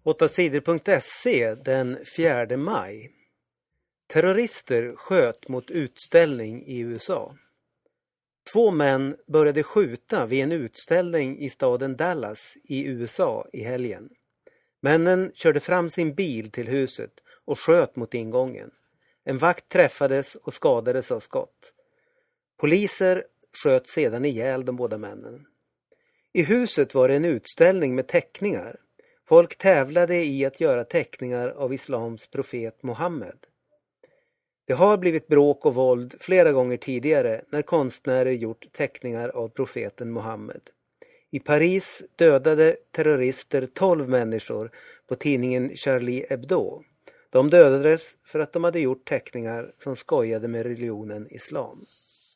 8sidor.se den 4 maj. Terrorister sköt mot utställning i USA. 2 män började skjuta vid en utställning i staden Dallas i USA i helgen. Männen körde fram sin bil till huset och sköt mot ingången. En vakt träffades och skadades av skott. Poliser sköt sedan ihjäl de båda männen. I huset var det en utställning med teckningar. Folk tävlade i att göra teckningar av islams profet Mohammed. Det har blivit bråk och våld flera gånger tidigare när konstnärer gjort teckningar av profeten Mohammed. I Paris dödade terrorister 12 människor på tidningen Charlie Hebdo. De dödades för att de hade gjort teckningar som skojade med religionen islam.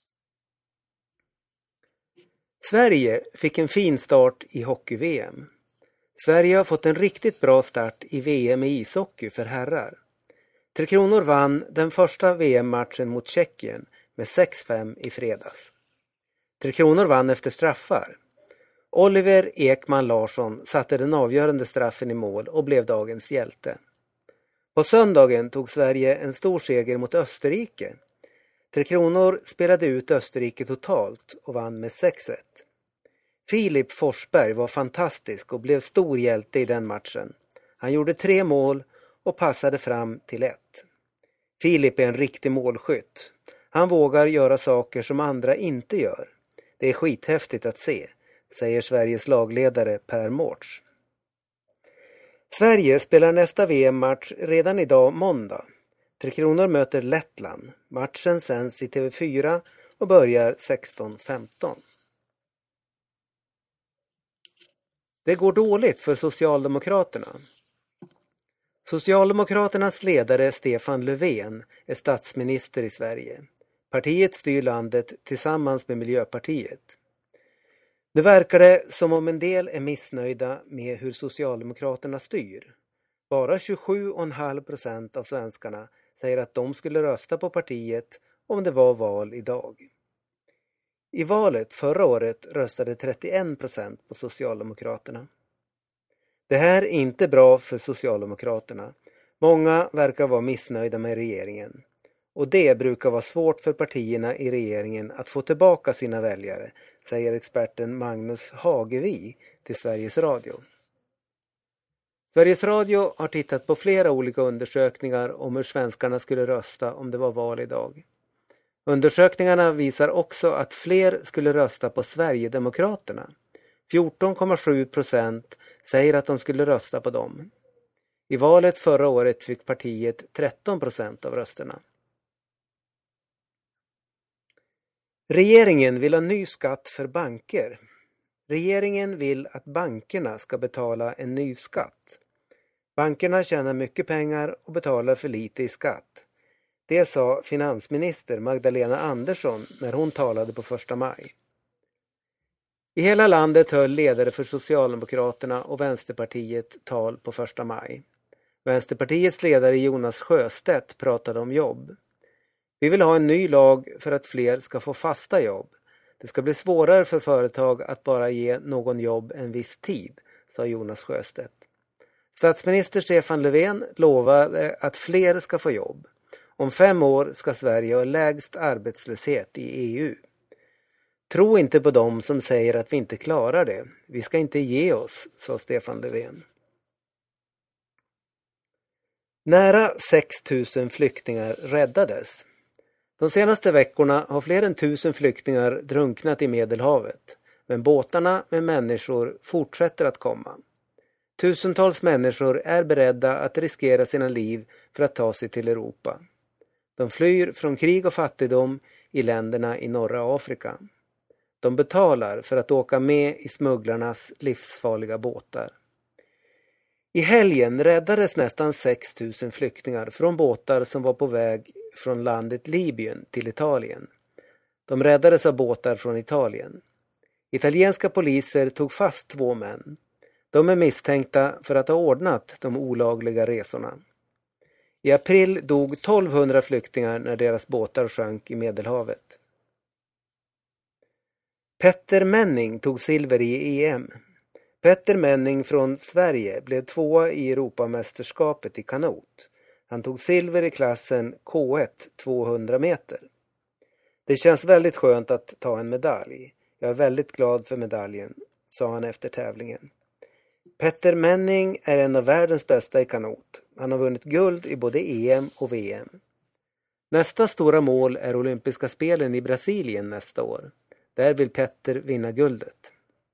Sverige fick en fin start i hockey-VM. Sverige har fått en riktigt bra start i VM i ishockey för herrar. Tre Kronor vann den första VM-matchen mot Tjeckien med 6-5 i fredags. Tre Kronor vann efter straffar. Oliver Ekman Larsson satte den avgörande straffen i mål och blev dagens hjälte. På söndagen tog Sverige en stor seger mot Österrike. Tre Kronor spelade ut Österrike totalt och vann med 6-1. Filip Forsberg var fantastisk och blev stor hjälte i den matchen. Han gjorde 3 mål och passade fram till 1. Filip är en riktig målskytt. Han vågar göra saker som andra inte gör. Det är skithäftigt att se, säger Sveriges lagledare Per Mårts. Sverige spelar nästa VM-match redan idag måndag. Tre Kronor möter Lettland. Matchen sänds i TV4 och börjar 16:15. Det går dåligt för Socialdemokraterna. Socialdemokraternas ledare Stefan Löfven är statsminister i Sverige. Partiet styr landet tillsammans med Miljöpartiet. Nu verkar det som om en del är missnöjda med hur Socialdemokraterna styr. Bara 27,5% av svenskarna säger att de skulle rösta på partiet om det var val idag. I valet förra året röstade 31% på Socialdemokraterna. Det här är inte bra för Socialdemokraterna. Många verkar vara missnöjda med regeringen. Och det brukar vara svårt för partierna i regeringen att få tillbaka sina väljare, säger experten Magnus Hagevi till Sveriges Radio. Sveriges Radio har tittat på flera olika undersökningar om hur svenskarna skulle rösta om det var val idag. Undersökningarna visar också att fler skulle rösta på Sverigedemokraterna. 14,7% säger att de skulle rösta på dem. I valet förra året fick partiet 13% av rösterna. Regeringen vill ha ny skatt för banker. Regeringen vill att bankerna ska betala en ny skatt. Bankerna tjänar mycket pengar och betalar för lite i skatt. Det sa finansminister Magdalena Andersson när hon talade på 1 maj. I hela landet höll ledare för Socialdemokraterna och Vänsterpartiet tal på 1 maj. Vänsterpartiets ledare Jonas Sjöstedt pratade om jobb. Vi vill ha en ny lag för att fler ska få fasta jobb. Det ska bli svårare för företag att bara ge någon jobb en viss tid, sa Jonas Sjöstedt. Statsminister Stefan Löfven lovade att fler ska få jobb. Om 5 år ska Sverige ha lägst arbetslöshet i EU. Tro inte på dem som säger att vi inte klarar det. Vi ska inte ge oss, sa Stefan Löfven. Nära 6 000 flyktingar räddades. De senaste veckorna har fler än 1000 flyktingar drunknat i Medelhavet. Men båtarna med människor fortsätter att komma. Tusentals människor är beredda att riskera sina liv för att ta sig till Europa. De flyr från krig och fattigdom i länderna i norra Afrika. De betalar för att åka med i smugglarnas livsfarliga båtar. I helgen räddades nästan 6 000 flyktingar från båtar som var på väg från landet Libyen till Italien. De räddades av båtar från Italien. Italienska poliser tog fast 2 män. De är misstänkta för att ha ordnat de olagliga resorna. I april dog 1200 flyktingar när deras båtar sjönk i Medelhavet. Petter Menning tog silver i EM. Petter Menning från Sverige blev 2:a i Europamästerskapet i kanot. Han tog silver i klassen K1 200 meter. Det känns väldigt skönt att ta en medalj. Jag är väldigt glad för medaljen, sa han efter tävlingen. Petter Menning är en av världens bästa i kanot. Han har vunnit guld i både EM och VM. Nästa stora mål är olympiska spelen i Brasilien nästa år. Där vill Petter vinna guldet.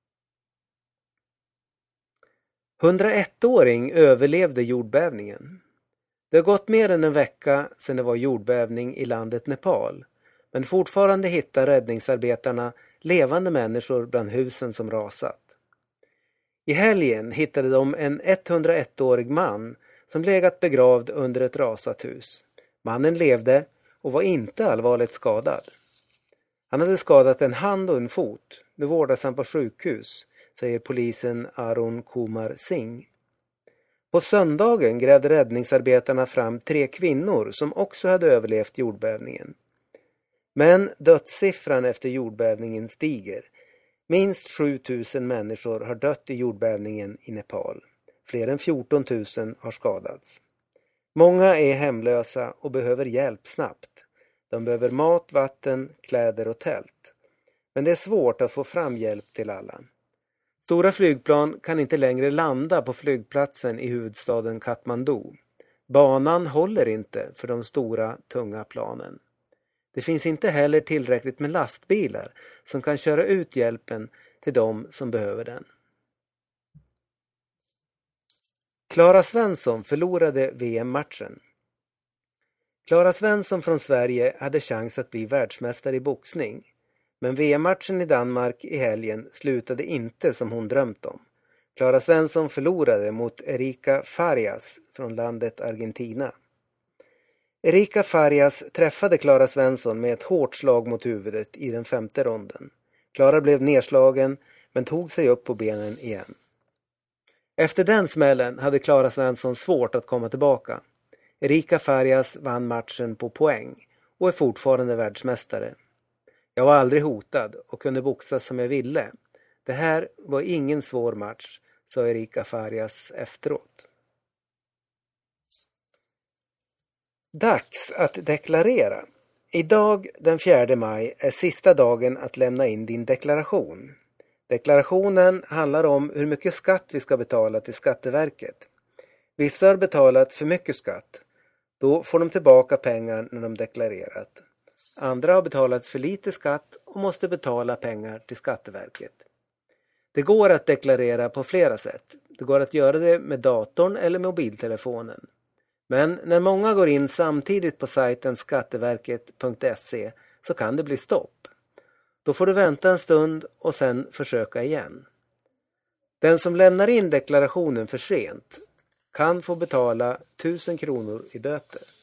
101-åring överlevde jordbävningen. Det har gått mer än en vecka sedan det var jordbävning i landet Nepal. Men fortfarande hittar räddningsarbetarna levande människor bland husen som rasat. I helgen hittade de en 101-årig man som legat begravd under ett rasat hus. Mannen levde och var inte allvarligt skadad. Han hade skadat en hand och en fot. Nu vårdas han på sjukhus, säger polisen Arun Kumar Singh. På söndagen grävde räddningsarbetarna fram 3 kvinnor som också hade överlevt jordbävningen. Men dödssiffran efter jordbävningen stiger. Minst 7000 människor har dött i jordbävningen i Nepal. Fler än 14 000 har skadats. Många är hemlösa och behöver hjälp snabbt. De behöver mat, vatten, kläder och tält. Men det är svårt att få fram hjälp till alla. Stora flygplan kan inte längre landa på flygplatsen i huvudstaden Kathmandu. Banan håller inte för de stora, tunga planen. Det finns inte heller tillräckligt med lastbilar som kan köra ut hjälpen till de som behöver den. Klara Svensson förlorade VM-matchen. Klara Svensson från Sverige hade chans att bli världsmästare i boxning. Men VM-matchen i Danmark i helgen slutade inte som hon drömt om. Klara Svensson förlorade mot Erika Farias från landet Argentina. Erika Farias träffade Klara Svensson med ett hårt slag mot huvudet i den 5:e ronden. Klara blev nedslagen men tog sig upp på benen igen. Efter den smällen hade Klara Svensson svårt att komma tillbaka. Erika Farias vann matchen på poäng och är fortfarande världsmästare. Jag var aldrig hotad och kunde boxas som jag ville. Det här var ingen svår match, sa Erika Farias efteråt. Dags att deklarera. Idag den 4 maj är sista dagen att lämna in din deklaration. Deklarationen handlar om hur mycket skatt vi ska betala till Skatteverket. Vissa har betalat för mycket skatt. Då får de tillbaka pengar när de deklarerat. Andra har betalat för lite skatt och måste betala pengar till Skatteverket. Det går att deklarera på flera sätt. Det går att göra det med datorn eller mobiltelefonen. Men när många går in samtidigt på sajten skatteverket.se så kan det bli stopp. Då får du vänta en stund och sen försöka igen. Den som lämnar in deklarationen för sent kan få betala 1000 kronor i böter.